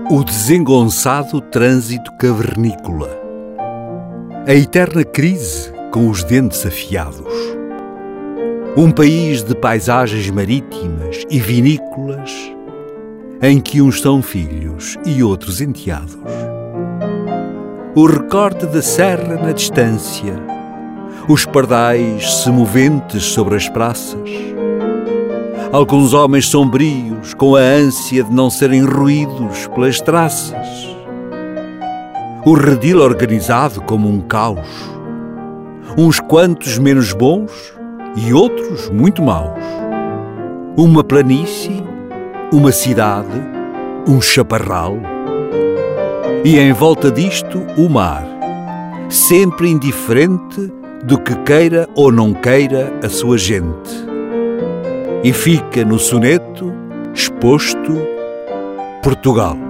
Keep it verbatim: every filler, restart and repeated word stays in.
O desengonçado trânsito cavernícola, a eterna crise com os dentes afiados, um país de paisagens marítimas e vinícolas em que uns são filhos e outros enteados, o recorte da serra na distância, os pardais semoventes sobre as praças, alguns homens sombrios com a ânsia de não serem ruídos pelas traças, o redil organizado como um caos, uns quantos menos bons e outros muito maus, uma planície, uma cidade, um chaparral, e em volta disto o mar, sempre indiferente do que queira ou não queira a sua gente. E fica no soneto exposto Portugal.